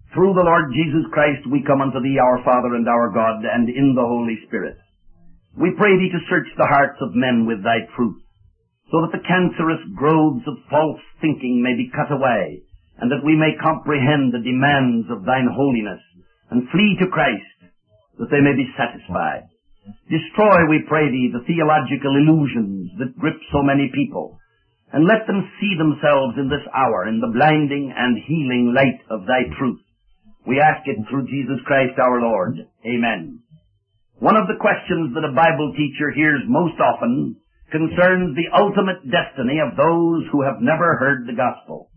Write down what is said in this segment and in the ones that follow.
Through the Lord Jesus Christ we come unto thee, our Father and our God, and in the Holy Spirit. We pray thee to search the hearts of men with thy truth, so that the cancerous growths of false thinking may be cut away, and that we may comprehend the demands of thine holiness, and flee to Christ, that they may be satisfied. Destroy, we pray thee, the theological illusions that grip so many people, and let them see themselves in this hour in the blinding and healing light of thy truth. We ask it through Jesus Christ our Lord. Amen. One of the questions that a Bible teacher hears most often concerns the ultimate destiny of those who have never heard the gospel.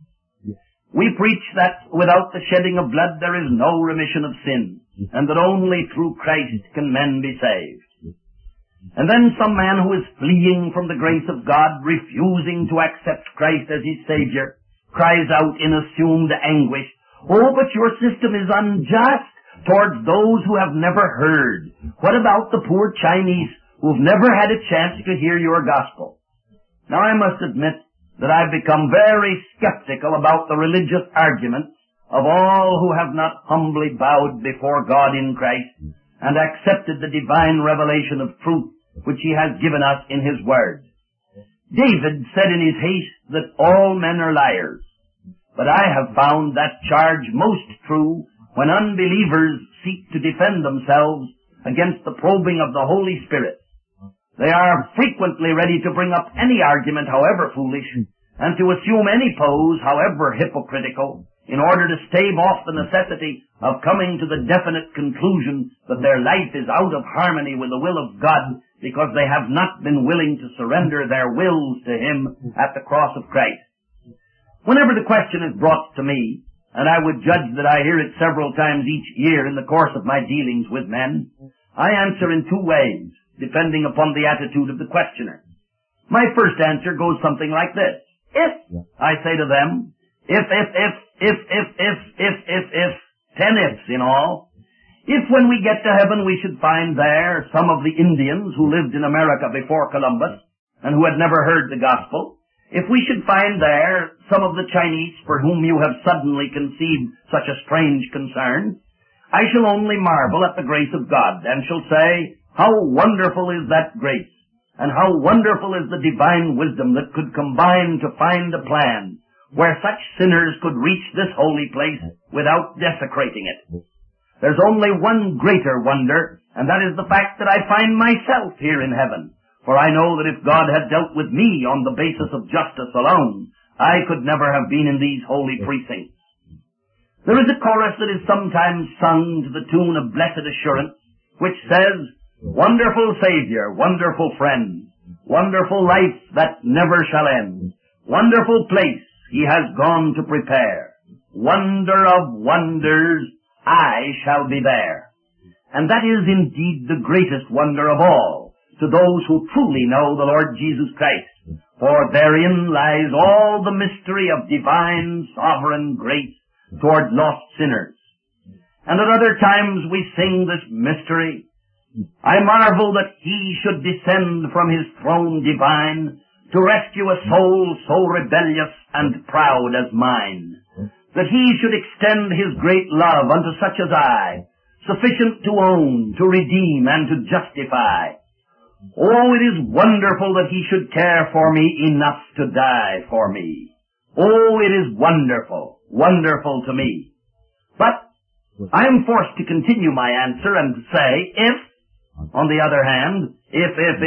We preach that without the shedding of blood there is no remission of sin, and that only through Christ can men be saved. And then some man who is fleeing from the grace of God, refusing to accept Christ as his Savior, cries out in assumed anguish, "Oh, but your system is unjust towards those who have never heard. What about the poor Chinese who've never had a chance to hear your gospel?" Now I must admit that I've become very skeptical about the religious arguments of all who have not humbly bowed before God in Christ and accepted the divine revelation of truth which he has given us in his word. David said in his haste that all men are liars. But I have found that charge most true when unbelievers seek to defend themselves against the probing of the Holy Spirit. They are frequently ready to bring up any argument, however foolish, and to assume any pose, however hypocritical, in order to stave off the necessity of coming to the definite conclusion that their life is out of harmony with the will of God because they have not been willing to surrender their wills to him at the cross of Christ. Whenever the question is brought to me, and I would judge that I hear it several times each year in the course of my dealings with men, I answer in two ways, depending upon the attitude of the questioner. My first answer goes something like this. If, I say to them, if, 10 ifs in all, if when we get to heaven we should find there some of the Indians who lived in America before Columbus and who had never heard the gospel, if we should find there some of the Chinese for whom you have suddenly conceived such a strange concern, I shall only marvel at the grace of God and shall say, how wonderful is that grace, and how wonderful is the divine wisdom that could combine to find a plan where such sinners could reach this holy place without desecrating it. There's only one greater wonder, and that is the fact that I find myself here in heaven. For I know that if God had dealt with me on the basis of justice alone, I could never have been in these holy precincts. There is a chorus that is sometimes sung to the tune of Blessed Assurance, which says, "Wonderful Savior, wonderful friend, wonderful life that never shall end, wonderful place he has gone to prepare, wonder of wonders, I shall be there." And that is indeed the greatest wonder of all, to those who truly know the Lord Jesus Christ, for therein lies all the mystery of divine sovereign grace toward lost sinners. And at other times we sing this mystery. I marvel that he should descend from his throne divine to rescue a soul so rebellious and proud as mine, that he should extend his great love unto such as I, sufficient to own, to redeem, and to justify. Oh, it is wonderful that he should care for me enough to die for me. Oh, it is wonderful, wonderful to me. But I am forced to continue my answer and to say, if, on the other hand, if,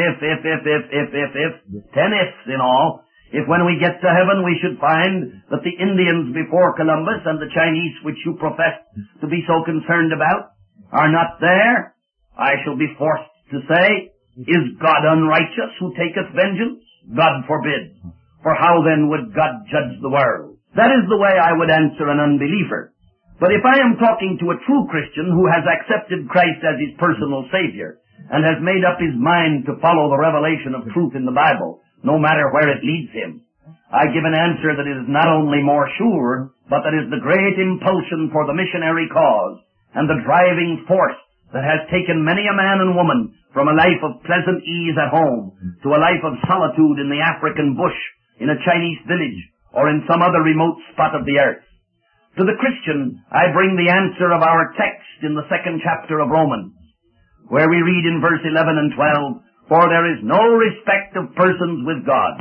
10 ifs in all, if when we get to heaven we should find that the Indians before Columbus and the Chinese which you profess to be so concerned about are not there, I shall be forced to say, is God unrighteous who taketh vengeance? God forbid. For how then would God judge the world? That is the way I would answer an unbeliever. But if I am talking to a true Christian who has accepted Christ as his personal Savior and has made up his mind to follow the revelation of truth in the Bible, no matter where it leads him, I give an answer that is not only more sure, but that is the great impulsion for the missionary cause and the driving force that has taken many a man and woman from a life of pleasant ease at home to a life of solitude in the African bush, in a Chinese village, or in some other remote spot of the earth. To the Christian, I bring the answer of our text in the 2nd chapter of Romans, where we read in verse 11 and 12, "For there is no respect of persons with God.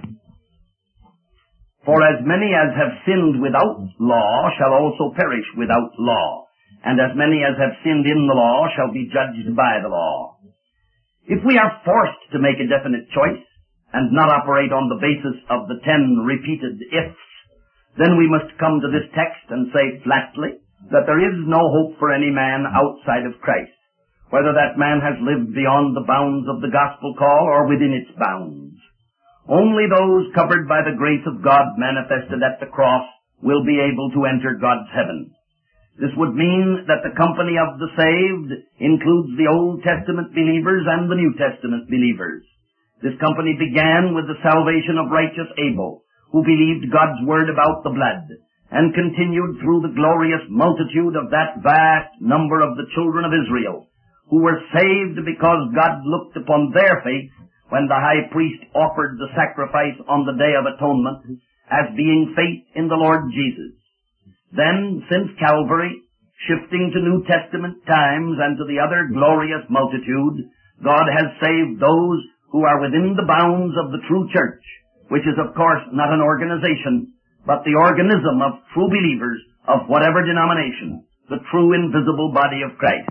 For as many as have sinned without law shall also perish without law, and as many as have sinned in the law shall be judged by the law." If we are forced to make a definite choice, and not operate on the basis of the 10 repeated ifs, then we must come to this text and say flatly that there is no hope for any man outside of Christ, whether that man has lived beyond the bounds of the gospel call or within its bounds. Only those covered by the grace of God manifested at the cross will be able to enter God's heaven. This would mean that the company of the saved includes the Old Testament believers and the New Testament believers. This company began with the salvation of righteous Abel, who believed God's word about the blood, and continued through the glorious multitude of that vast number of the children of Israel, who were saved because God looked upon their faith when the high priest offered the sacrifice on the Day of Atonement as being faith in the Lord Jesus. Then, since Calvary, shifting to New Testament times and to the other glorious multitude, God has saved those who are within the bounds of the true church, which is of course not an organization, but the organism of true believers of whatever denomination, the true invisible body of Christ.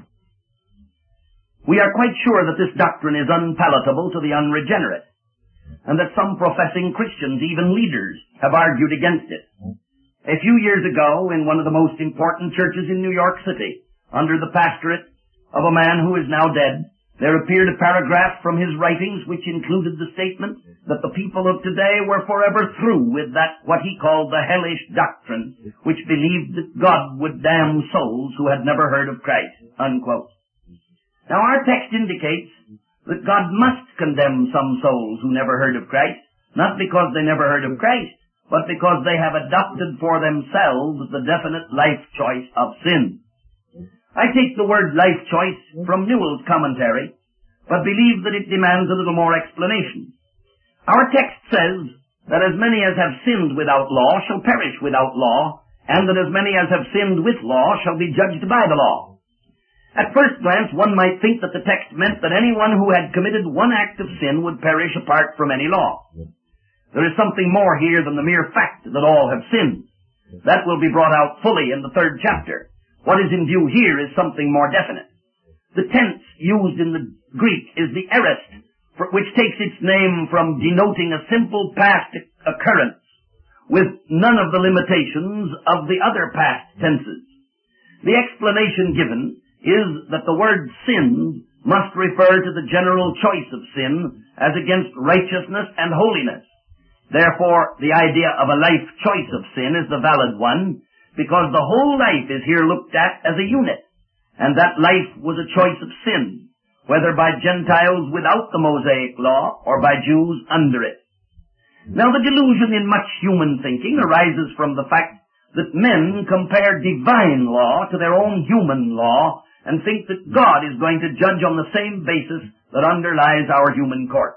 We are quite sure that this doctrine is unpalatable to the unregenerate, and that some professing Christians, even leaders, have argued against it. A few years ago, in one of the most important churches in New York City, under the pastorate of a man who is now dead, there appeared a paragraph from his writings which included the statement that the people of today were forever through with that, what he called the hellish doctrine, which believed that God would damn souls who had never heard of Christ, unquote. Now our text indicates that God must condemn some souls who never heard of Christ, not because they never heard of Christ, but because they have adopted for themselves the definite life choice of sin. I take the word life choice from Newell's commentary, but believe that it demands a little more explanation. Our text says that as many as have sinned without law shall perish without law, and that as many as have sinned with law shall be judged by the law. At first glance, one might think that the text meant that anyone who had committed one act of sin would perish apart from any law. There is something more here than the mere fact that all have sinned. That will be brought out fully in the 3rd chapter. What is in view here is something more definite. The tense used in the Greek is the aorist, which takes its name from denoting a simple past occurrence with none of the limitations of the other past tenses. The explanation given is that the word sin must refer to the general choice of sin as against righteousness and holiness. Therefore, the idea of a life choice of sin is the valid one, because the whole life is here looked at as a unit, and that life was a choice of sin, whether by Gentiles without the Mosaic law or by Jews under it. Now the delusion in much human thinking arises from the fact that men compare divine law to their own human law and think that God is going to judge on the same basis that underlies our human courts.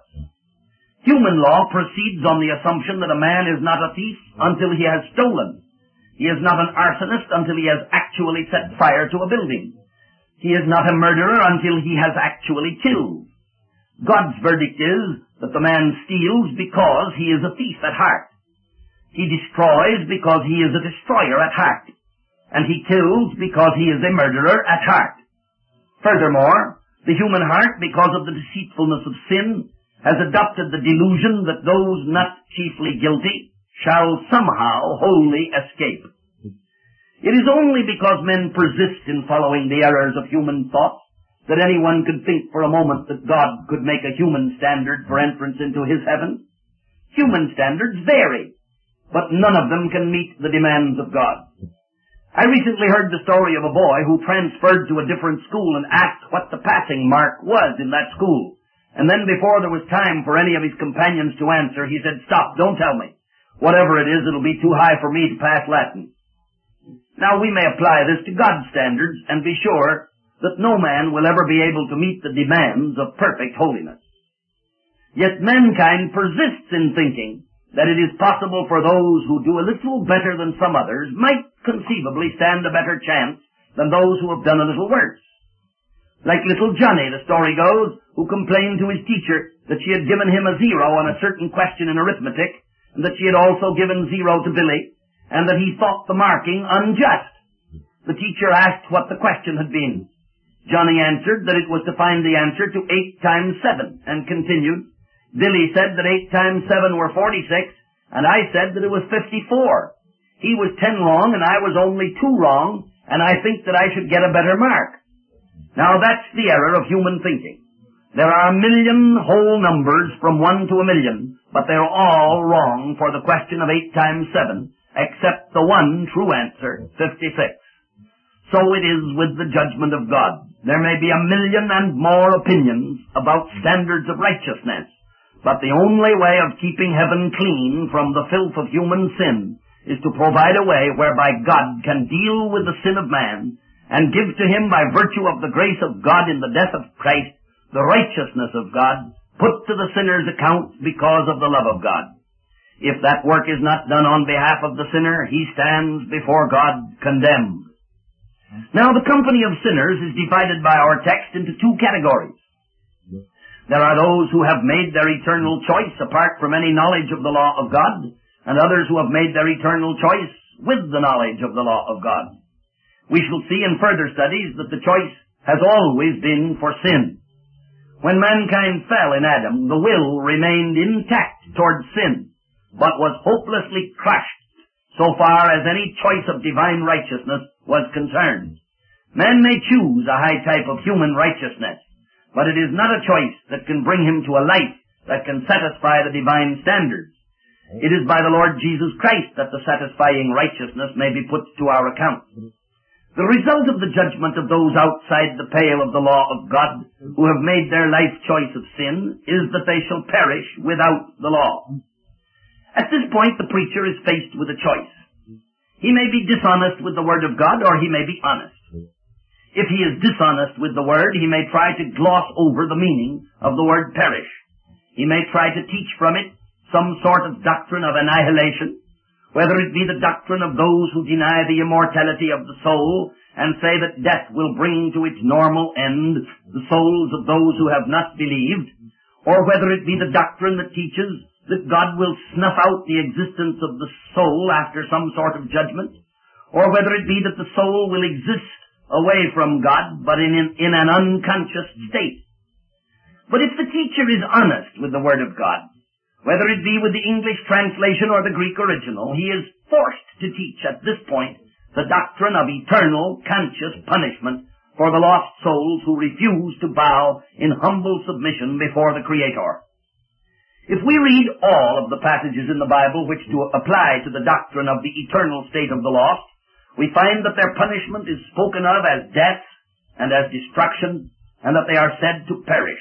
Human law proceeds on the assumption that a man is not a thief until he has stolen. He is not an arsonist until he has actually set fire to a building. He is not a murderer until he has actually killed. God's verdict is that the man steals because he is a thief at heart. He destroys because he is a destroyer at heart. And he kills because he is a murderer at heart. Furthermore, the human heart, because of the deceitfulness of sin, has adopted the delusion that those not chiefly guilty shall somehow wholly escape. It is only because men persist in following the errors of human thought that anyone could think for a moment that God could make a human standard for entrance into his heaven. Human standards vary, but none of them can meet the demands of God. I recently heard the story of a boy who transferred to a different school and asked what the passing mark was in that school. And then before there was time for any of his companions to answer, he said, "Stop, don't tell me. Whatever it is, it'll be too high for me to pass Latin." Now we may apply this to God's standards and be sure that no man will ever be able to meet the demands of perfect holiness. Yet mankind persists in thinking that it is possible for those who do a little better than some others might conceivably stand a better chance than those who have done a little worse. Like little Johnny, the story goes, who complained to his teacher that she had given him a 0 on a certain question in arithmetic, and that she had also given 0 to Billy, and that he thought the marking unjust. The teacher asked what the question had been. Johnny answered that it was to find the answer to 8 times 7, and continued, Billy said that 8 times 7 were 46, and I said that it was 54. He was 10 wrong, and I was only 2 wrong, and I think that I should get a better mark. Now that's the error of human thinking. There are a million whole numbers from 1 to a million, but they're all wrong for the question of 8 times 7, except the one true answer, 56. So it is with the judgment of God. There may be a million and more opinions about standards of righteousness, but the only way of keeping heaven clean from the filth of human sin is to provide a way whereby God can deal with the sin of man and give to him by virtue of the grace of God in the death of Christ the righteousness of God put to the sinner's account because of the love of God. If that work is not done on behalf of the sinner, he stands before God condemned. Now the company of sinners is divided by our text into 2 categories. There are those who have made their eternal choice apart from any knowledge of the law of God, and others who have made their eternal choice with the knowledge of the law of God. We shall see in further studies that the choice has always been for sin. When mankind fell in Adam, the will remained intact towards sin, but was hopelessly crushed so far as any choice of divine righteousness was concerned. Man may choose a high type of human righteousness, but it is not a choice that can bring him to a life that can satisfy the divine standards. It is by the Lord Jesus Christ that the satisfying righteousness may be put to our account. The result of the judgment of those outside the pale of the law of God who have made their life choice of sin is that they shall perish without the law. At this point, the preacher is faced with a choice. He may be dishonest with the Word of God, or he may be honest. If he is dishonest with the Word, he may try to gloss over the meaning of the word perish. He may try to teach from it some sort of doctrine of annihilation, whether it be the doctrine of those who deny the immortality of the soul and say that death will bring to its normal end the souls of those who have not believed, or whether it be the doctrine that teaches that God will snuff out the existence of the soul after some sort of judgment, or whether it be that the soul will exist away from God but in an unconscious state. But if the teacher is honest with the Word of God, whether it be with the English translation or the Greek original, he is forced to teach at this point the doctrine of eternal conscious punishment for the lost souls who refuse to bow in humble submission before the Creator. If we read all of the passages in the Bible which do apply to the doctrine of the eternal state of the lost, we find that their punishment is spoken of as death and as destruction, and that they are said to perish.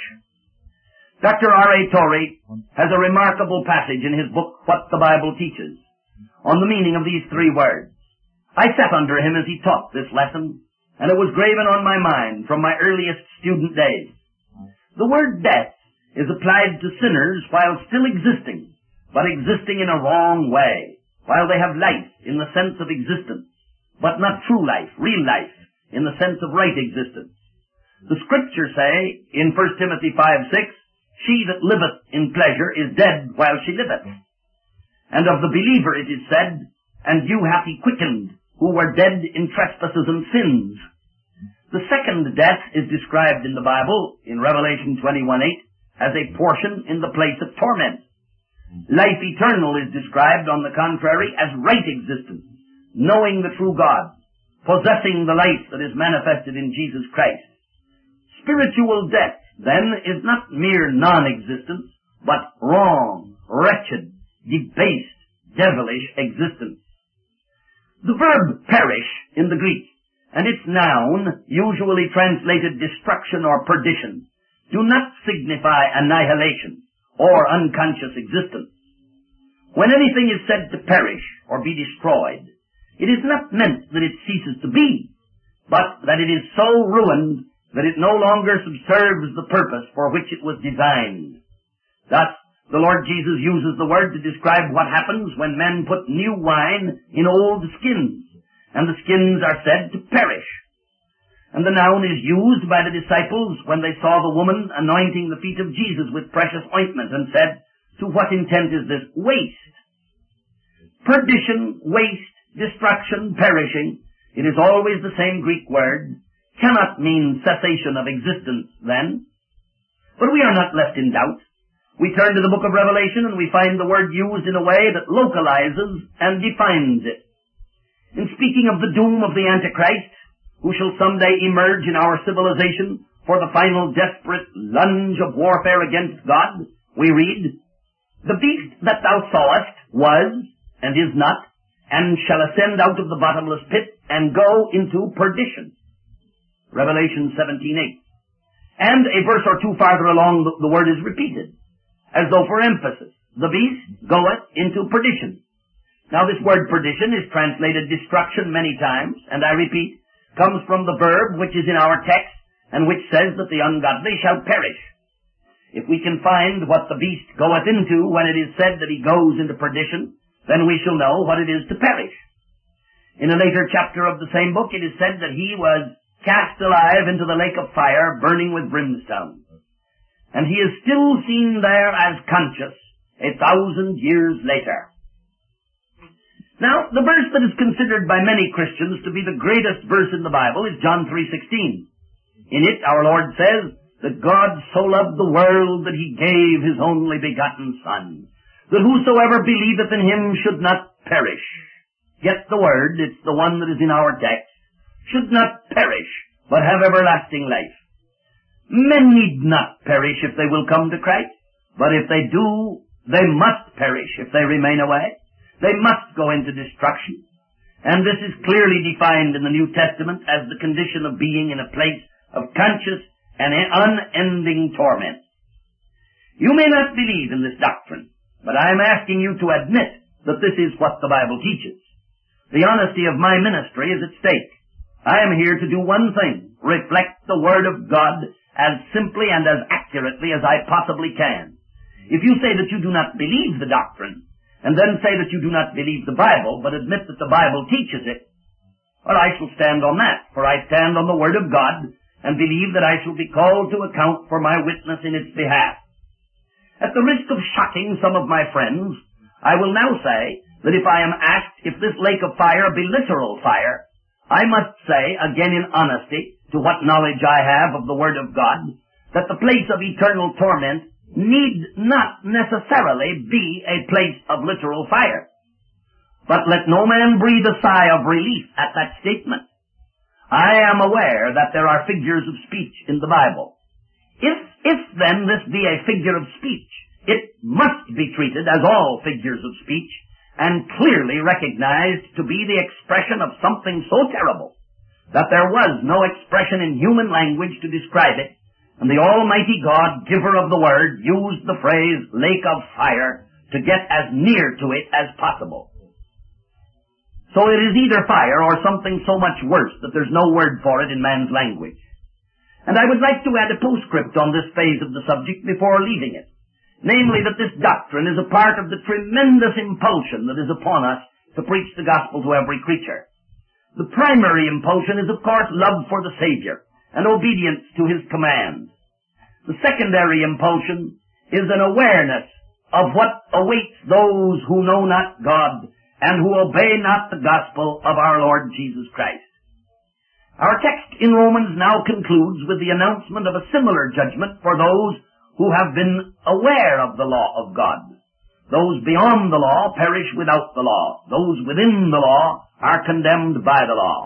Dr. R.A. Torrey has a remarkable passage in his book, What the Bible Teaches, on the meaning of these 3 words. I sat under him as he taught this lesson, and it was graven on my mind from my earliest student days. The word death is applied to sinners while still existing, but existing in a wrong way, while they have life in the sense of existence, but not true life, real life, in the sense of right existence. The Scriptures say in 1 Timothy 5:6, she that liveth in pleasure is dead while she liveth. And of the believer it is said, and you hath he quickened, who were dead in trespasses and sins. The second death is described in the Bible, in Revelation 21:8, as a portion in the place of torment. Life eternal is described, on the contrary, as right existence, knowing the true God, possessing the life that is manifested in Jesus Christ. Spiritual death, then, is not mere non-existence, but wrong, wretched, debased, devilish existence. The verb perish in the Greek, and its noun, usually translated destruction or perdition, do not signify annihilation or unconscious existence. When anything is said to perish or be destroyed, it is not meant that it ceases to be, but that it is so ruined that it no longer subserves the purpose for which it was designed. Thus, The Lord Jesus uses the word to describe what happens when men put new wine in old skins, and the skins are said to perish. And the noun is used by the disciples when they saw the woman anointing the feet of Jesus with precious ointment and said, "To what intent is this? Waste." Perdition, waste, destruction, perishing, it is always the same Greek word, cannot mean cessation of existence then. But we are not left in doubt. We turn to the book of Revelation and we find the word used in a way that localizes and defines it. In speaking of the doom of the Antichrist, who shall someday emerge in our civilization for the final desperate lunge of warfare against God, we read, "The beast that thou sawest was, and is not, and shall ascend out of the bottomless pit, and go into perdition." Revelation 17:8. And a verse or two farther along, the word is repeated, as though for emphasis. "The beast goeth into perdition." Now this word perdition is translated destruction many times, and I repeat, comes from the verb which is in our text, and which says that the ungodly shall perish. If we can find what the beast goeth into when it is said that he goes into perdition, then we shall know what it is to perish. In a later chapter of the same book, it is said that he was cast alive into the lake of fire, burning with brimstone. And he is still seen there as conscious 1,000 years later. Now, the verse that is considered by many Christians to be the greatest verse in the Bible is John 3:16. In it, our Lord says that God so loved the world that he gave his only begotten Son, that whosoever believeth in him should not perish. Get the word, it's the one that is in our text, should not perish, but have everlasting life. Men need not perish if they will come to Christ, but if they do, they must perish if they remain away. They must go into destruction. And this is clearly defined in the New Testament as the condition of being in a place of conscious and unending torment. You may not believe in this doctrine, but I am asking you to admit that this is what the Bible teaches. The honesty of my ministry is at stake. I am here to do one thing, reflect the Word of God as simply and as accurately as I possibly can. If you say that you do not believe the doctrine, and then say that you do not believe the Bible, but admit that the Bible teaches it, well, I shall stand on that, for I stand on the Word of God, and believe that I shall be called to account for my witness in its behalf. At the risk of shocking some of my friends, I will now say that if I am asked if this lake of fire be literal fire, I must say, again in honesty, to what knowledge I have of the Word of God, that the place of eternal torment need not necessarily be a place of literal fire. But let no man breathe a sigh of relief at that statement. I am aware that there are figures of speech in the Bible. If then this be a figure of speech, it must be treated as all figures of speech, and clearly recognized to be the expression of something so terrible that there was no expression in human language to describe it, and the Almighty God, giver of the Word, used the phrase lake of fire to get as near to it as possible. So it is either fire or something so much worse that there's no word for it in man's language. And I would like to add a postscript on this phase of the subject before leaving it. Namely, that this doctrine is a part of the tremendous impulsion that is upon us to preach the gospel to every creature. The primary impulsion is, of course, love for the Savior and obedience to his commands. The secondary impulsion is an awareness of what awaits those who know not God and who obey not the gospel of our Lord Jesus Christ. Our text in Romans now concludes with the announcement of a similar judgment for those who have been aware of the law of God. Those beyond the law perish without the law. Those within the law are condemned by the law.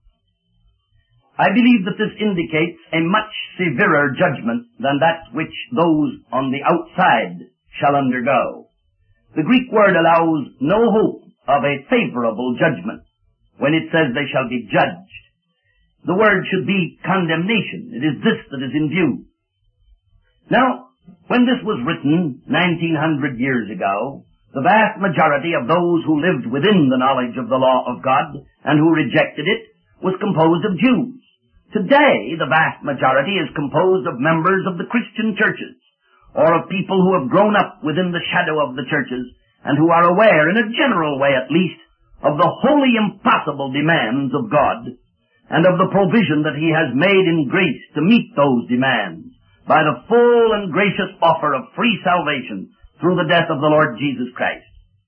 I believe that this indicates a much severer judgment than that which those on the outside shall undergo. The Greek word allows no hope of a favorable judgment when it says they shall be judged. The word should be condemnation. It is this that is in view. Now, when this was written 1900 years ago, the vast majority of those who lived within the knowledge of the law of God and who rejected it was composed of Jews. Today, the vast majority is composed of members of the Christian churches or of people who have grown up within the shadow of the churches and who are aware, in a general way at least, of the wholly impossible demands of God and of the provision that He has made in grace to meet those demands by the full and gracious offer of free salvation through the death of the Lord Jesus Christ.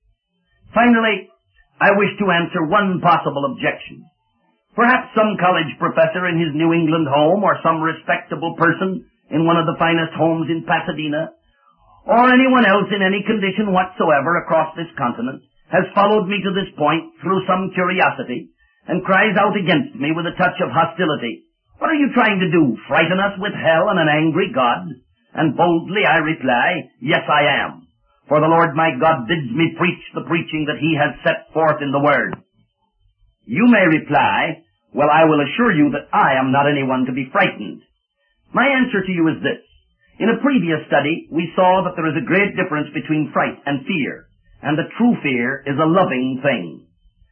Finally, I wish to answer one possible objection. Perhaps some college professor in his New England home, or some respectable person in one of the finest homes in Pasadena, or anyone else in any condition whatsoever across this continent, has followed me to this point through some curiosity, and cries out against me with a touch of hostility, "What are you trying to do, frighten us with hell and an angry God?" And boldly I reply, "Yes, I am. For the Lord my God bids me preach the preaching that He has set forth in the Word." You may reply, "Well, I will assure you that I am not anyone to be frightened." My answer to you is this. In a previous study, we saw that there is a great difference between fright and fear, and that true fear is a loving thing.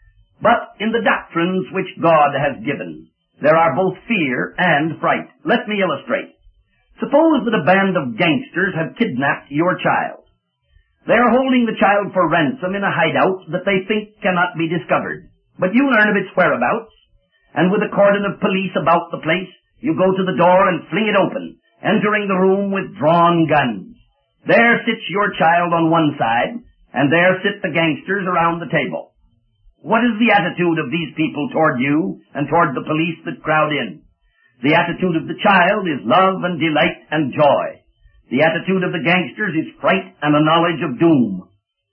But in the doctrines which God has given, there are both fear and fright. Let me illustrate. Suppose that a band of gangsters have kidnapped your child. They are holding the child for ransom in a hideout that they think cannot be discovered. But you learn of its whereabouts, and with a cordon of police about the place, you go to the door and fling it open, entering the room with drawn guns. There sits your child on one side, and there sit the gangsters around the table. What is the attitude of these people toward you and toward the police that crowd in? The attitude of the child is love and delight and joy. The attitude of the gangsters is fright and a knowledge of doom.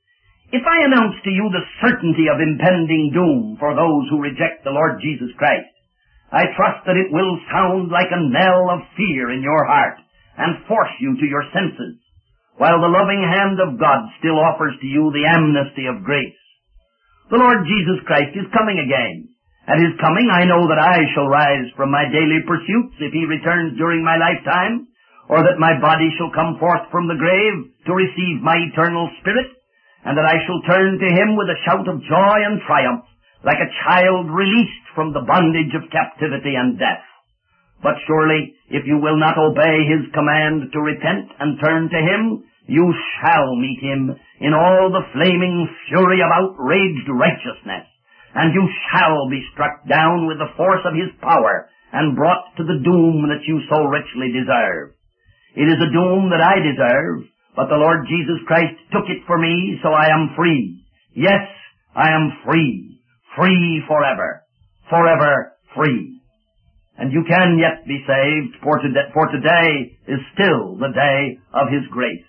If I announce to you the certainty of impending doom for those who reject the Lord Jesus Christ, I trust that it will sound like a knell of fear in your heart and force you to your senses, while the loving hand of God still offers to you the amnesty of grace. The Lord Jesus Christ is coming again. At His coming, I know that I shall rise from my daily pursuits if He returns during my lifetime, or that my body shall come forth from the grave to receive my eternal spirit, and that I shall turn to Him with a shout of joy and triumph, like a child released from the bondage of captivity and death. But surely, if you will not obey His command to repent and turn to Him, you shall meet Him in all the flaming fury of outraged righteousness, and you shall be struck down with the force of His power and brought to the doom that you so richly deserve. It is a doom that I deserve, but the Lord Jesus Christ took it for me, so I am free. Yes, I am free. Free forever. Forever free. And you can yet be saved, for today is still the day of His grace.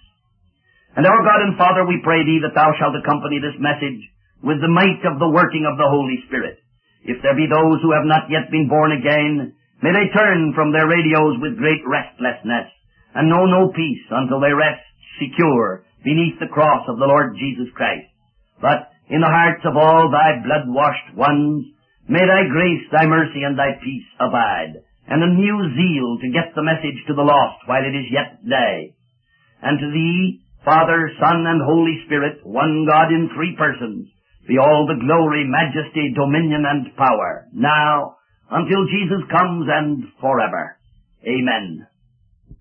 And our God and Father, we pray Thee that Thou shalt accompany this message with the might of the working of the Holy Spirit. If there be those who have not yet been born again, may they turn from their radios with great restlessness and know no peace until they rest secure beneath the cross of the Lord Jesus Christ. But in the hearts of all Thy blood-washed ones, may Thy grace, Thy mercy, and Thy peace abide, and a new zeal to get the message to the lost while it is yet day. And to Thee, Father, Son, and Holy Spirit, one God in three persons, be all the glory, majesty, dominion, and power, now, until Jesus comes, and forever. Amen.